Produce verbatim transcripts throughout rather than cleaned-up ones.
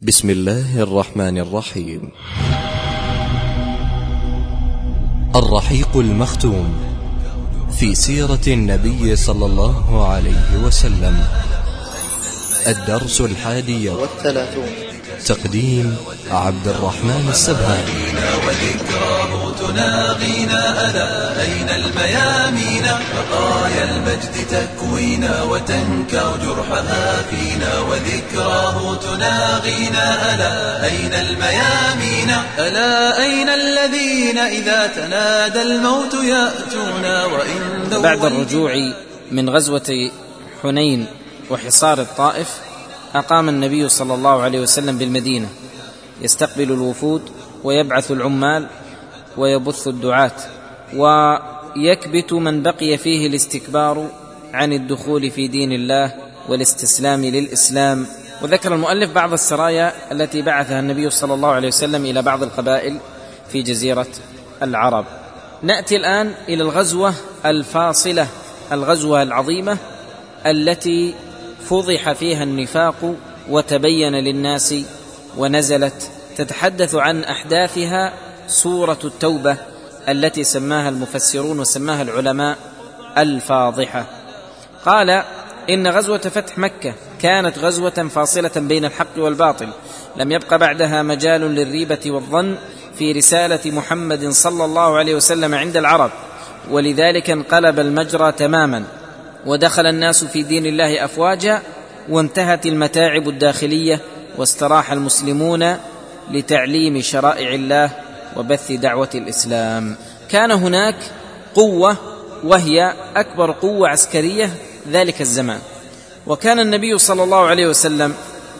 بسم الله الرحمن الرحيم. الرحيق المختوم في سيرة النبي صلى الله عليه وسلم، الدرس الحادي والثلاثون. تقديم عبد الرحمن السبهاني. وذكراه تناغينا ألا أين الميامين، بقايا المجد تكوينا وتنكر جرحها فينا. وذكراه تناغينا ألا أين الميامين، ألا أين الذين إذا تنادى الموت يأتونا. وإن بعد الرجوع من غزوة حنين وحصار الطائف، أقام النبي صلى الله عليه وسلم بالمدينة يستقبل الوفود ويبعث العمال ويبث الدعاة، ويكبت من بقي فيه الاستكبار عن الدخول في دين الله والاستسلام للإسلام. وذكر المؤلف بعض السرايا التي بعثها النبي صلى الله عليه وسلم إلى بعض القبائل في جزيرة العرب. نأتي الآن إلى الغزوة الفاصلة، الغزوة العظيمة التي فضح فيها النفاق وتبين للناس، ونزلت تتحدث عن أحداثها سورة التوبة التي سماها المفسرون وسماها العلماء الفاضحة. قال إن غزوة فتح مكة كانت غزوة فاصلة بين الحق والباطل، لم يبق بعدها مجال للريبة والظن في رسالة محمد صلى الله عليه وسلم عند العرب، ولذلك انقلب المجرى تماما ودخل الناس في دين الله أفواجا، وانتهت المتاعب الداخلية، واستراح المسلمون لتعليم شرائع الله وبث دعوة الإسلام. كان هناك قوة وهي أكبر قوة عسكرية ذلك الزمان، وكان النبي صلى الله عليه وسلم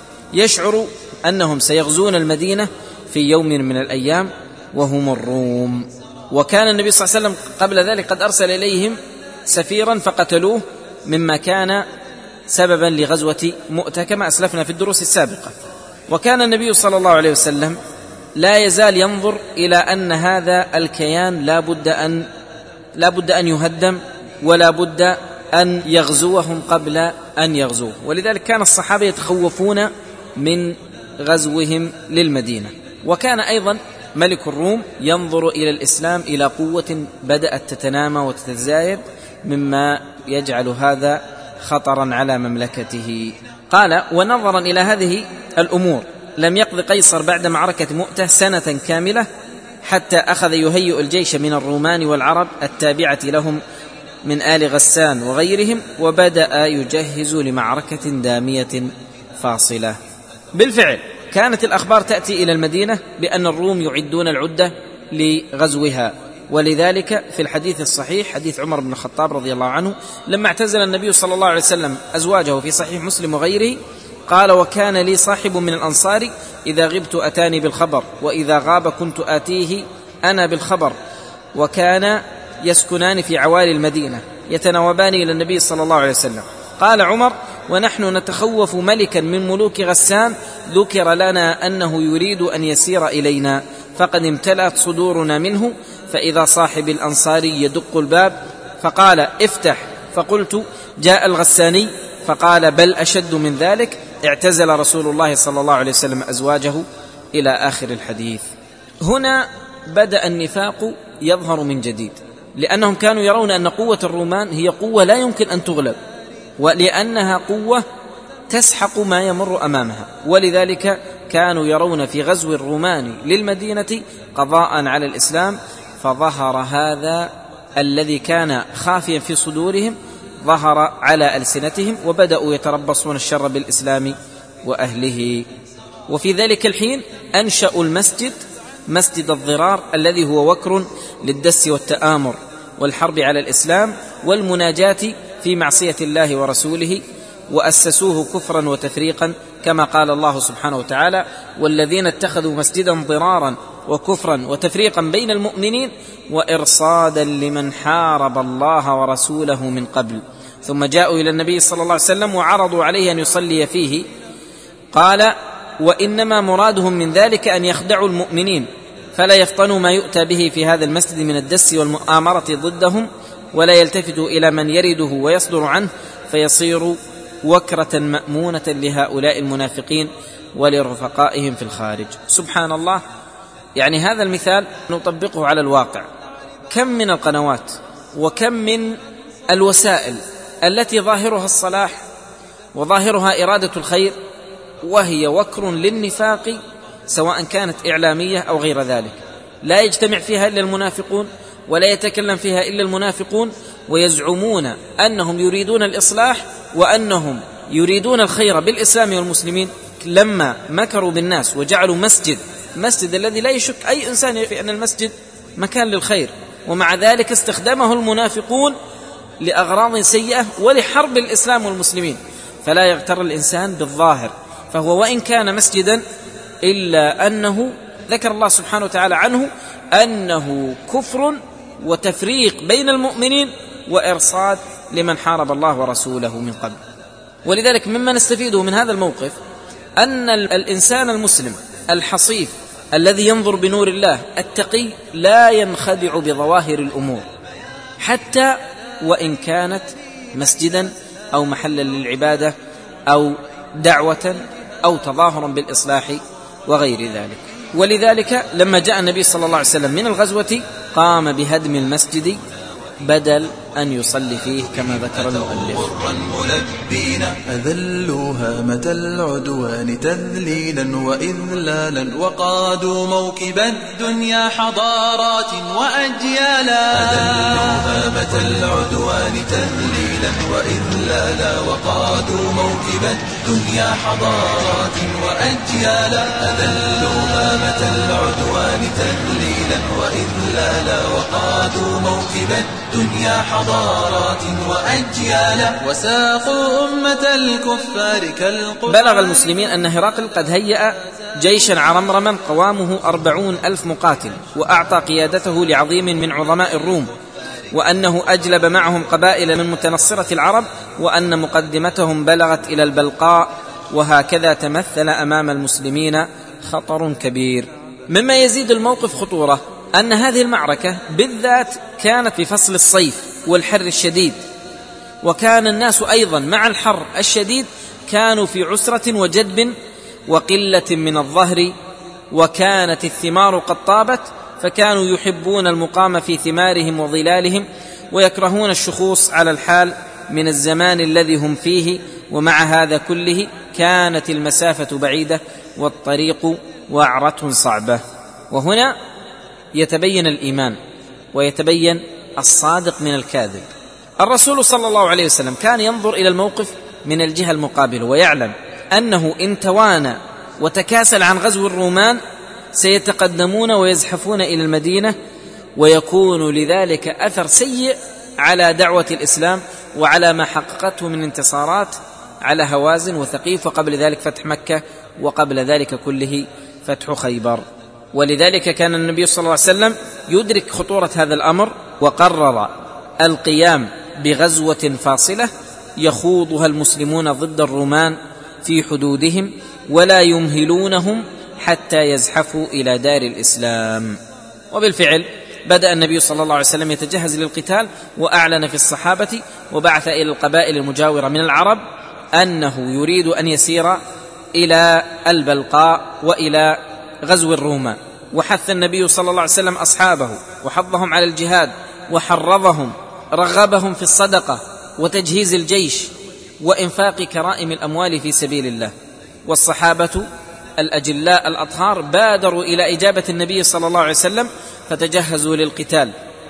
يشعر أنهم سيغزون المدينة في يوم من الأيام، وهم الروم. وكان النبي صلى الله عليه وسلم قبل ذلك قد أرسل إليهم سفيرا فقتلوه، مما كان سببا لغزوة مؤتة كما أسلفنا في الدروس السابقة. وكان النبي صلى الله عليه وسلم لا يزال ينظر إلى أن هذا الكيان لا بد أن, لا بد أن يهدم، ولا بد أن يغزوهم قبل أن يغزوه، ولذلك كان الصحابة يتخوفون من غزوهم للمدينة. وكان أيضا ملك الروم ينظر إلى الإسلام إلى قوة بدأت تتنامى وتتزايد، مما يجعل هذا خطرا على مملكته. قال ونظرا إلى هذه الأمور لم يقض قيصر بعد معركة مؤتة سنة كاملة حتى أخذ يهيئ الجيش من الرومان والعرب التابعة لهم من آل غسان وغيرهم، وبدأ يجهز لمعركة دامية فاصلة. بالفعل كانت الأخبار تأتي إلى المدينة بأن الروم يعدون العدة لغزوها، ولذلك في الحديث الصحيح حديث عمر بن الخطاب رضي الله عنه لما اعتزل النبي صلى الله عليه وسلم أزواجه في صحيح مسلم وغيره، قال وكان لي صاحب من الأنصار إذا غبت أتاني بالخبر، وإذا غاب كنت آتيه أنا بالخبر، وكان يسكنان في عوالي المدينة يتناوبان إلى النبي صلى الله عليه وسلم. قال عمر ونحن نتخوف ملكا من ملوك غسان ذكر لنا أنه يريد أن يسير إلينا، فقد امتلأت صدورنا منه، فإذا صاحب الأنصاري يدق الباب فقال افتح، فقلت جاء الغساني، فقال بل أشد من ذلك، اعتزل رسول الله صلى الله عليه وسلم أزواجه إلى آخر الحديث. هنا بدأ النفاق يظهر من جديد، لأنهم كانوا يرون أن قوة الرومان هي قوة لا يمكن أن تغلب، ولأنها قوة تسحق ما يمر أمامها، ولذلك كانوا يرون في غزو الرومان للمدينة قضاء على الإسلام. فظهر هذا الذي كان خافيا في صدورهم ظهر على ألسنتهم، وبدأوا يتربصون الشر بالإسلام وأهله. وفي ذلك الحين أنشأوا المسجد، مسجد الضرار، الذي هو وكر للدس والتآمر والحرب على الإسلام والمناجاة في معصية الله ورسوله، وأسسوه كفرا وتفريقا، كما قال الله سبحانه وتعالى والذين اتخذوا مسجدا ضرارا وكفرا وتفريقا بين المؤمنين وإرصادا لمن حارب الله ورسوله من قبل ثم جاءوا إلى النبي صلى الله عليه وسلم وعرضوا عليه أن يصلي فيه. قال وإنما مرادهم من ذلك أن يخدعوا المؤمنين فلا يفطنوا ما يؤتى به في هذا المسجد من الدس والمؤامرة ضدهم، ولا يلتفتوا إلى من يرده ويصدر عنه فيصير وكرة مأمونة لهؤلاء المنافقين ولرفقائهم في الخارج. سبحان الله، يعني هذا المثال نطبقه على الواقع. كم من القنوات وكم من الوسائل التي ظاهرها الصلاح وظاهرها إرادة الخير، وهي وكر للنفاق، سواء كانت إعلامية أو غير ذلك. لا يجتمع فيها إلا المنافقون، ولا يتكلم فيها إلا المنافقون، ويزعمون أنهم يريدون الإصلاح وأنهم يريدون الخير بالإسلام والمسلمين. لما مكروا بالناس وجعلوا مسجد مسجد الذي لا يشك أي إنسان في أن المسجد مكان للخير، ومع ذلك استخدمه المنافقون لأغراض سيئة ولحرب الإسلام والمسلمين. فلا يغتر الإنسان بالظاهر، فهو وإن كان مسجدا إلا أنه ذكر الله سبحانه وتعالى عنه أنه كفر وتفريق بين المؤمنين وإرصاد لمن حارب الله ورسوله من قبل. ولذلك مما نستفيده من هذا الموقف أن الإنسان المسلم الحصيف الذي ينظر بنور الله التقي لا ينخدع بظواهر الأمور، حتى وإن كانت مسجدا أو محلا للعبادة أو دعوة أو تظاهرا بالإصلاح وغير ذلك. ولذلك لما جاء النبي صلى الله عليه وسلم من الغزوة قام بهدم المسجد بدل أن يصلي فيه كما ذكر المؤلف. أذلوا هامة العدوان تذليلا وإذلالا، وقادوا موكب الدنيا حضارات وأجيالا. أذلوا هامة العدوان تذليلا وإذلالا، وقادوا موكب الدنيا حضارات وأجيالا. أذلوا هامة العدوان تذليلا وإذلالا، وقادوا موكب الدنيا حضارات وأجيالا، وساقوا أمة الكفار كالقرآن. بلغ المسلمين أن هرقل قد هيأ جيشا عرمرما قوامه أربعون ألف مقاتل، وأعطى قيادته لعظيم من عظماء الروم، وأنه أجلب معهم قبائل من متنصرة العرب، وأن مقدمتهم بلغت إلى البلقاء. وهكذا تمثل أمام المسلمين خطر كبير. مما يزيد الموقف خطورة أن هذه المعركة بالذات كانت في فصل الصيف والحر الشديد، وكان الناس أيضا مع الحر الشديد كانوا في عسرة وجدب وقلة من الظهر، وكانت الثمار قد طابت، فكانوا يحبون المقام في ثمارهم وظلالهم، ويكرهون الشخوص على الحال من الزمان الذي هم فيه. ومع هذا كله كانت المسافة بعيدة والطريق وعرة صعبة. وهنا يتبين الإيمان ويتبين الصادق من الكاذب. الرسول صلى الله عليه وسلم كان ينظر إلى الموقف من الجهة المقابلة، ويعلم أنه إن توانى وتكاسل عن غزو الرومان سيتقدمون ويزحفون إلى المدينة، ويكون لذلك أثر سيء على دعوة الإسلام وعلى ما حققته من انتصارات على هوازن وثقيف، وقبل ذلك فتح مكة، وقبل ذلك كله فتح خيبر. ولذلك كان النبي صلى الله عليه وسلم يدرك خطورة هذا الأمر، وقرر القيام بغزوة فاصلة يخوضها المسلمون ضد الرومان في حدودهم، ولا يمهلونهم حتى يزحفوا إلى دار الإسلام. وبالفعل بدأ النبي صلى الله عليه وسلم يتجهز للقتال، وأعلن في الصحابة وبعث إلى القبائل المجاورة من العرب أنه يريد أن يسير إلى البلقاء وإلى غزو الرومان. وحث النبي صلى الله عليه وسلم أصحابه وحضهم على الجهاد، وحرضهم رغبهم في الصدقة وتجهيز الجيش وإنفاق كرائم الأموال في سبيل الله. والصحابة الأجلاء الأطهار بادروا إلى إجابة النبي صلى الله عليه وسلم، فتجهزوا للقتال.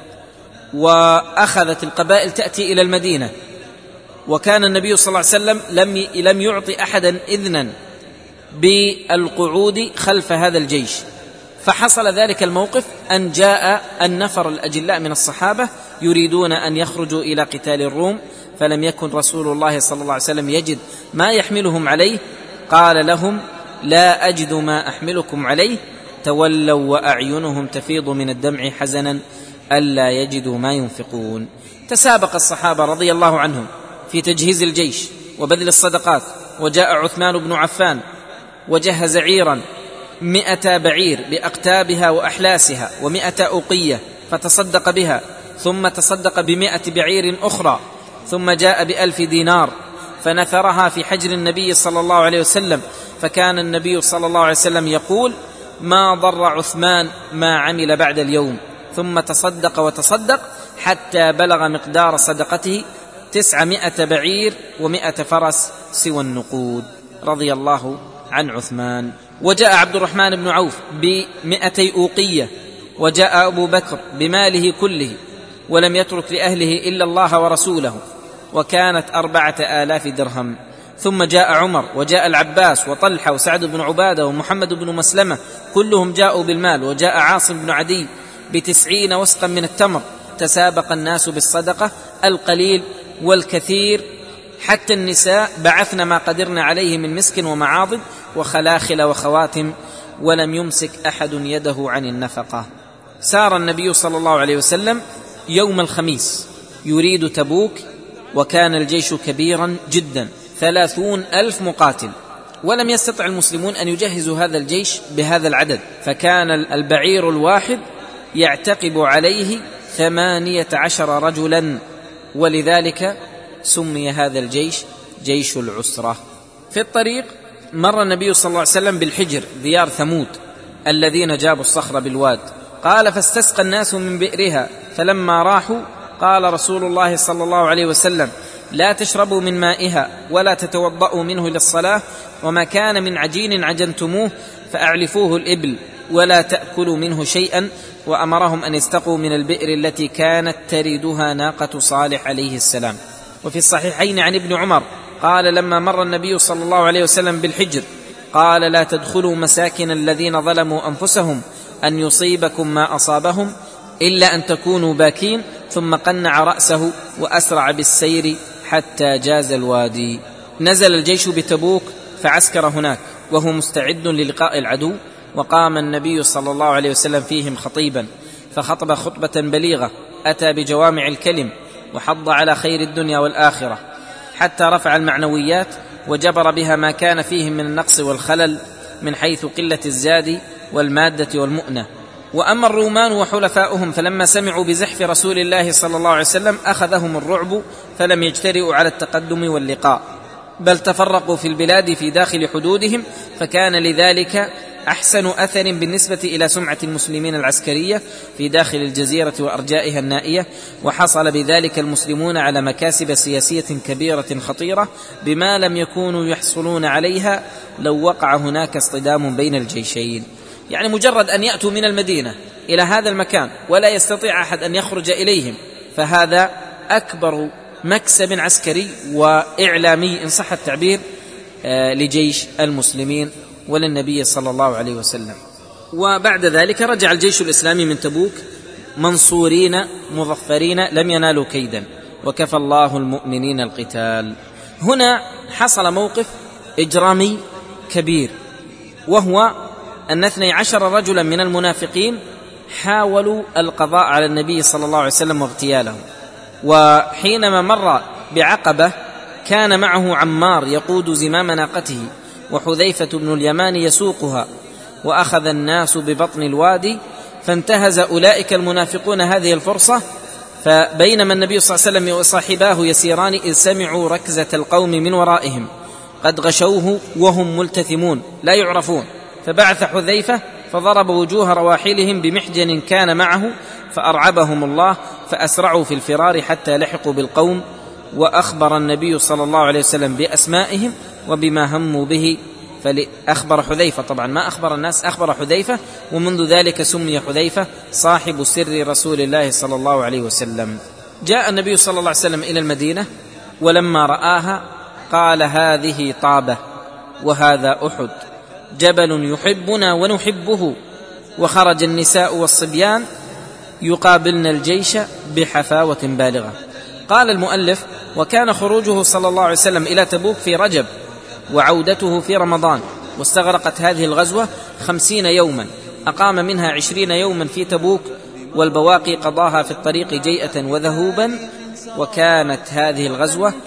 وأخذت القبائل تأتي إلى المدينة، وكان النبي صلى الله عليه وسلم لم لم يعطي أحدا إذنا بالقعود خلف هذا الجيش. فحصل ذلك الموقف أن جاء النفر الأجلاء من الصحابة يريدون أن يخرجوا إلى قتال الروم، فلم يكن رسول الله صلى الله عليه وسلم يجد ما يحملهم عليه. قال لهم: لا أجد ما أحملكم عليه. تولوا وأعينهم تفيض من الدمع حزنا ألا يجدوا ما ينفقون. تسابق الصحابة رضي الله عنهم في تجهيز الجيش وبذل الصدقات، وجاء عثمان بن عفان وجهز عيرا مئة بعير بأقتابها وأحلاسها ومئة أوقية فتصدق بها، ثم تصدق بمئة بعير أخرى، ثم جاء بألف دينار فنثرها في حجر النبي صلى الله عليه وسلم، فكان النبي صلى الله عليه وسلم يقول: ما ضر عثمان ما عمل بعد اليوم، ثم تصدق وتصدق حتى بلغ مقدار صدقته تسعمائة بعير ومائة فرس سوى النقود، رضي الله عن عثمان. وجاء عبد الرحمن بن عوف بمائتي أوقية، وجاء أبو بكر بماله كله ولم يترك لأهله إلا الله ورسوله، وكانت أربعة آلاف درهم. ثم جاء عمر، وجاء العباس وطلحة وسعد بن عبادة ومحمد بن مسلمة، كلهم جاءوا بالمال. وجاء عاصم بن عدي بتسعين وسقا من التمر. تسابق الناس بالصدقة، القليل والكثير، حتى النساء بعثن ما قدرن عليه من مسك ومعاضد وخلاخل وخواتم، ولم يمسك أحد يده عن النفقة. سار النبي صلى الله عليه وسلم يوم الخميس يريد تبوك، وكان الجيش كبيرا جدا، ثلاثون ألف مقاتل، ولم يستطع المسلمون أن يجهزوا هذا الجيش بهذا العدد، فكان البعير الواحد يعتقب عليه ثمانية عشر رجلا، ولذلك سمي هذا الجيش جيش العسرة. في الطريق مر النبي صلى الله عليه وسلم بالحجر، ديار ثمود الذين جابوا الصخر بالواد. قال: فاستسقى الناس من بئرها، فلما راحوا قال رسول الله صلى الله عليه وسلم: لا تشربوا من مائها ولا تتوضؤوا منه للصلاة، وما كان من عجين عجنتموه فأعلفوه الإبل، ولا تأكلوا منه شيئا. وأمرهم أن يستقوا من البئر التي كانت تردها ناقة صالح عليه السلام. وفي الصحيحين عن ابن عمر قال: لما مر النبي صلى الله عليه وسلم بالحجر قال: لا تدخلوا مساكن الذين ظلموا أنفسهم أن يصيبكم ما أصابهم إلا أن تكونوا باكين. ثم قنع رأسه وأسرع بالسير حتى جاز الوادي. نزل الجيش بتبوك فعسكر هناك وهو مستعد للقاء العدو، وقام النبي صلى الله عليه وسلم فيهم خطيبا، فخطب خطبة بليغة أتى بجوامع الكلم، وحض على خير الدنيا والآخرة، حتى رفع المعنويات وجبر بها ما كان فيهم من النقص والخلل من حيث قلة الزاد والمادة والمؤنة. وأما الرومان وحلفاؤهم فلما سمعوا بزحف رسول الله صلى الله عليه وسلم أخذهم الرعب، فلم يجترئوا على التقدم واللقاء، بل تفرقوا في البلاد في داخل حدودهم، فكان لذلك أحسن أثر بالنسبة إلى سمعة المسلمين العسكرية في داخل الجزيرة وأرجائها النائية. وحصل بذلك المسلمون على مكاسب سياسية كبيرة خطيرة بما لم يكونوا يحصلون عليها لو وقع هناك اصطدام بين الجيشين. يعني مجرد أن يأتوا من المدينة إلى هذا المكان ولا يستطيع أحد أن يخرج إليهم، فهذا أكبر مكسب عسكري وإعلامي إن صح التعبير لجيش المسلمين وللنبي صلى الله عليه وسلم. وبعد ذلك رجع الجيش الإسلامي من تبوك منصورين مظفرين، لم ينالوا كيدا، وكفى الله المؤمنين القتال. هنا حصل موقف إجرامي كبير، وهو أن اثني عشر رجلا من المنافقين حاولوا القضاء على النبي صلى الله عليه وسلم واغتياله. وحينما مر بعقبة كان معه عمار يقود زمام ناقته، وحذيفة بن اليمان يسوقها، وأخذ الناس ببطن الوادي، فانتهز أولئك المنافقون هذه الفرصة. فبينما النبي صلى الله عليه وسلم وصاحباه يسيران إذ سمعوا ركزة القوم من ورائهم قد غشوه وهم ملتثمون لا يعرفون، فبعث حذيفة فضرب وجوه رواحلهم بمحجن كان معه فأرعبهم الله، فأسرعوا في الفرار حتى لحقوا بالقوم. وأخبر النبي صلى الله عليه وسلم بأسمائهم وبما هموا به، فأخبر حذيفة، طبعا ما أخبر الناس، أخبر حذيفة، ومنذ ذلك سمي حذيفة صاحب سر رسول الله صلى الله عليه وسلم. جاء النبي صلى الله عليه وسلم إلى المدينة، ولما رآها قال: هذه طابة وهذا أحد، جبل يحبنا ونحبه. وخرج النساء والصبيان يقابلن الجيش بحفاوة بالغة. قال المؤلف: وكان خروجه صلى الله عليه وسلم إلى تبوك في رجب، وعودته في رمضان، واستغرقت هذه الغزوة خمسين يوما، أقام منها عشرين يوما في تبوك، والبواقي قضاها في الطريق جيئة وذهوبا. وكانت هذه الغزوة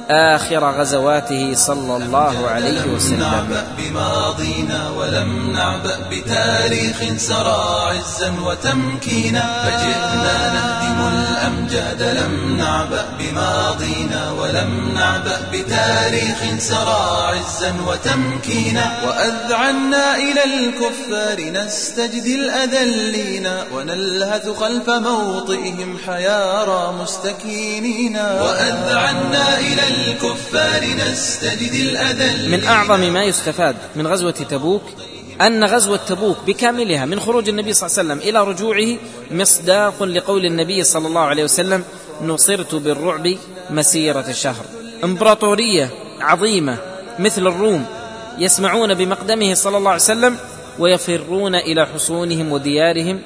آخر غزواته صلى الله عليه وسلم. لم نعبأ بماضينا ولم نعبأ بتاريخ سرى عزا وتمكينا، فجئنا نهدم الأمجاد. لم نعبأ بماضينا ولم نعبأ بتاريخ سرى عزا وتمكينا، وأذعنا إلى الكفار نستجدي الأذلين، ونلهث خلف موطئهم حيارى مستكينين. وأذعنا إلى الكفار نستجدي الأذلين. من أعظم ما يستفاد من غزوة تبوك أن غزوة تبوك بكاملها من خروج النبي صلى الله عليه وسلم إلى رجوعه مصداق لقول النبي صلى الله عليه وسلم: نصرت بالرعب مسيرة الشهر. إمبراطورية عظيمة مثل الروم يسمعون بمقدمه صلى الله عليه وسلم ويفرون إلى حصونهم وديارهم،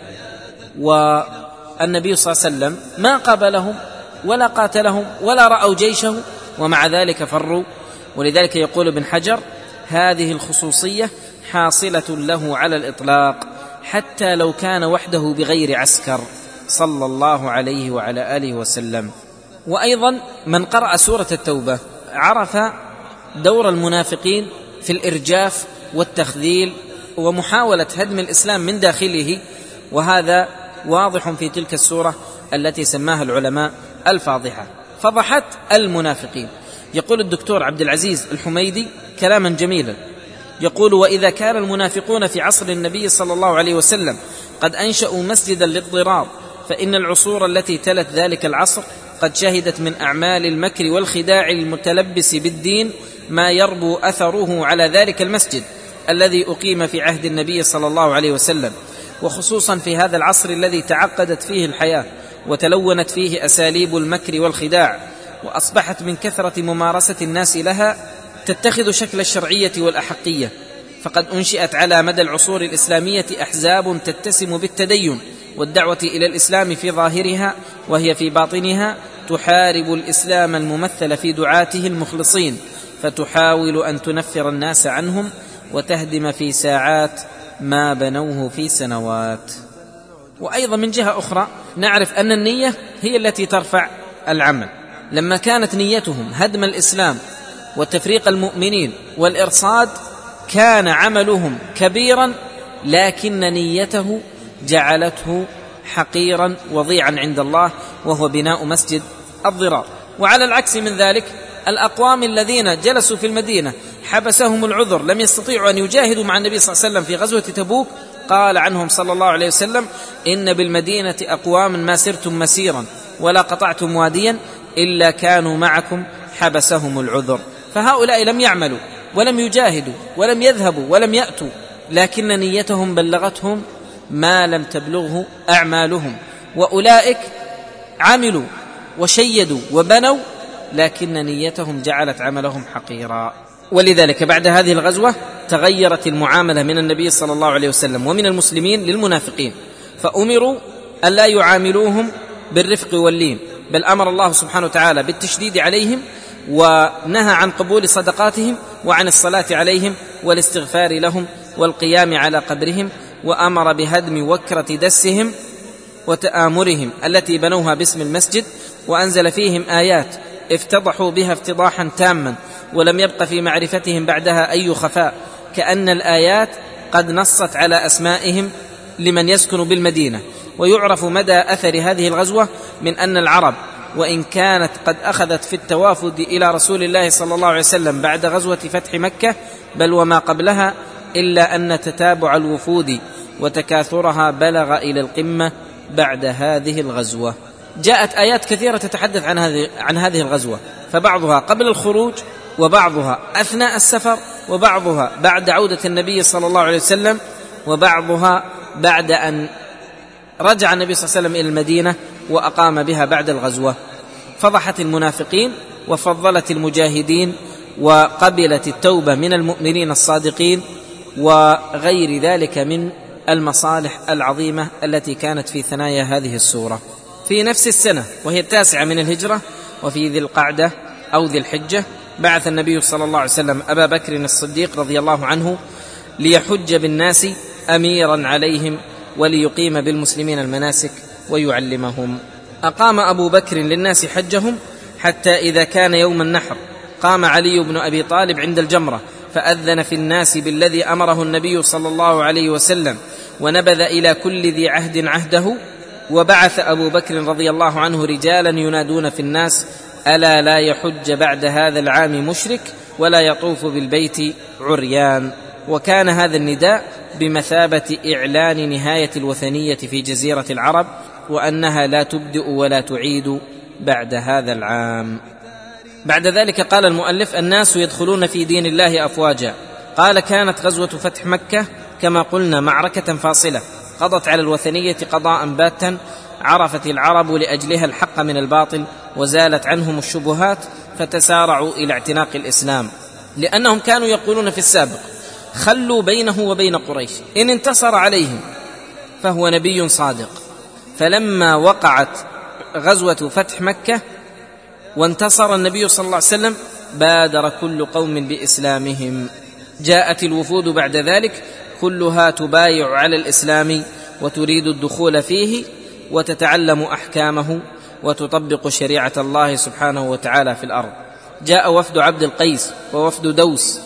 والنبي صلى الله عليه وسلم ما قابلهم ولا قاتلهم ولا رأوا جيشه، ومع ذلك فروا. ولذلك يقول ابن حجر: هذه الخصوصية حاصلة له على الإطلاق حتى لو كان وحده بغير عسكر صلى الله عليه وعلى آله وسلم. وأيضا من قرأ سورة التوبة عرف دور المنافقين في الإرجاف والتخذيل ومحاولة هدم الإسلام من داخله، وهذا واضح في تلك السورة التي سماها العلماء الفاضحة، فضحت المنافقين. يقول الدكتور عبد العزيز الحميدي كلاما جميلا، يقول: وإذا كان المنافقون في عصر النبي صلى الله عليه وسلم قد أنشأوا مسجدا للضرار، فإن العصور التي تلت ذلك العصر قد شهدت من أعمال المكر والخداع المتلبس بالدين ما يربو أثره على ذلك المسجد الذي أقيم في عهد النبي صلى الله عليه وسلم، وخصوصا في هذا العصر الذي تعقدت فيه الحياة وتلونت فيه أساليب المكر والخداع، وأصبحت من كثرة ممارسة الناس لها تتخذ شكل الشرعية والأحقية. فقد أنشئت على مدى العصور الإسلامية أحزاب تتسم بالتدين والدعوة إلى الإسلام في ظاهرها، وهي في باطنها تحارب الإسلام الممثل في دعاته المخلصين، فتحاول أن تنفر الناس عنهم وتهدم في ساعات ما بنوه في سنوات. وأيضا من جهة أخرى نعرف أن النية هي التي ترفع العمل. لما كانت نيتهم هدم الإسلام وتفريق المؤمنين والإرصاد كان عملهم كبيرا، لكن نيته جعلته حقيرا وضيعا عند الله، وهو بناء مسجد الضرار. وعلى العكس من ذلك الأقوام الذين جلسوا في المدينة حبسهم العذر، لم يستطيعوا أن يجاهدوا مع النبي صلى الله عليه وسلم في غزوة تبوك، قال عنهم صلى الله عليه وسلم: إن بالمدينة أقوام ما سرتم مسيرا ولا قطعتم واديا إلا كانوا معكم حبسهم العذر. فهؤلاء لم يعملوا ولم يجاهدوا ولم يذهبوا ولم يأتوا، لكن نيتهم بلغتهم ما لم تبلغه أعمالهم. وأولئك عملوا وشيدوا وبنوا، لكن نيتهم جعلت عملهم حقيرا. ولذلك بعد هذه الغزوة تغيرت المعاملة من النبي صلى الله عليه وسلم ومن المسلمين للمنافقين، فأمروا أن لا يعاملوهم بالرفق واللين، بل أمر الله سبحانه وتعالى بالتشديد عليهم، ونهى عن قبول صدقاتهم وعن الصلاة عليهم والاستغفار لهم والقيام على قبرهم، وأمر بهدم وكرة دسهم وتآمرهم التي بنوها باسم المسجد، وأنزل فيهم آيات افتضحوا بها افتضاحا تاما، ولم يبق في معرفتهم بعدها أي خفاء، كأن الآيات قد نصت على أسمائهم لمن يسكن بالمدينة. ويعرف مدى أثر هذه الغزوة من أن العرب وإن كانت قد أخذت في التوافد إلى رسول الله صلى الله عليه وسلم بعد غزوة فتح مكة بل وما قبلها، إلا أن تتابع الوفود وتكاثرها بلغ إلى القمة بعد هذه الغزوة. جاءت آيات كثيرة تتحدث عن هذه عن هذه الغزوة، فبعضها قبل الخروج، وبعضها أثناء السفر، وبعضها بعد عودة النبي صلى الله عليه وسلم، وبعضها بعد أن رجع النبي صلى الله عليه وسلم إلى المدينة وأقام بها بعد الغزوة. فضحت المنافقين وفضلت المجاهدين، وقبلت التوبة من المؤمنين الصادقين، وغير ذلك من المصالح العظيمة التي كانت في ثنايا هذه السورة. في نفس السنة وهي التاسعة من الهجرة، وفي ذي القعدة أو ذي الحجة، بعث النبي صلى الله عليه وسلم أبا بكر الصديق رضي الله عنه ليحج بالناس أميرا عليهم وليقيم بالمسلمين المناسك ويعلمهم. أقام أبو بكر للناس حجهم حتى إذا كان يوم النحر فقام علي بن أبي طالب عند الجمرة فأذن في الناس بالذي أمره النبي صلى الله عليه وسلم، ونبذ إلى كل ذي عهد عهده. وبعث أبو بكر رضي الله عنه رجالا ينادون في الناس: ألا لا يحج بعد هذا العام مشرك ولا يطوف بالبيت عريان. وكان هذا النداء بمثابة إعلان نهاية الوثنية في جزيرة العرب، وأنها لا تبدأ ولا تعيد بعد هذا العام. بعد ذلك قال المؤلف: الناس يدخلون في دين الله أفواجا. قال: كانت غزوة فتح مكة كما قلنا معركة فاصلة قضت على الوثنية قضاء باتا، عرفت العرب لأجلها الحق من الباطل وزالت عنهم الشبهات، فتسارعوا إلى اعتناق الإسلام، لأنهم كانوا يقولون في السابق: خلوا بينه وبين قريش، إن انتصر عليهم فهو نبي صادق. فلما وقعت غزوة فتح مكة وانتصر النبي صلى الله عليه وسلم بادر كل قوم بإسلامهم. جاءت الوفود بعد ذلك كلها تبايع على الإسلام وتريد الدخول فيه وتتعلم أحكامه وتطبق شريعة الله سبحانه وتعالى في الأرض. جاء وفد عبد القيس ووفد دوس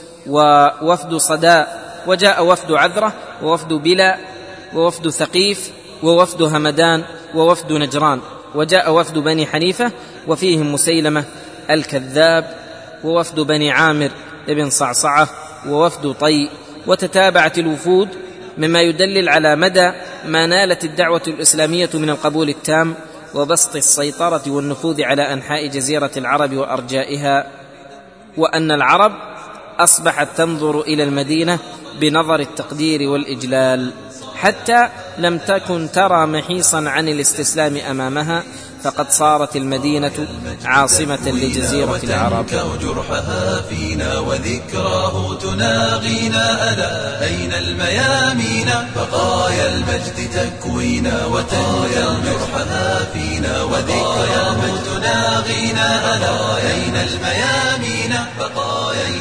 ووفد صداء، وجاء وفد عذرة ووفد بلا ووفد ثقيف ووفد همدان ووفد نجران، وجاء وفد بني حنيفة وفيهم مسيلمة الكذاب، ووفد بني عامر ابن صعصعة، ووفد طي. وتتابعت الوفود مما يدلل على مدى ما نالت الدعوة الإسلامية من القبول التام وبسط السيطرة والنفوذ على أنحاء جزيرة العرب وأرجائها، وأن العرب أصبحت تنظر إلى المدينة بنظر التقدير والإجلال، حتى لم تكن ترى محيصا عن الاستسلام أمامها، فقد صارت المدينة عاصمة لجزيرة العرب. جرحها فينا وذكراه تناغينا، ألا أين الميامين بقايا المجد تكوينا، وتنجر جرحها فينا وذكراه تناغينا، ألا أين الميامين بقايا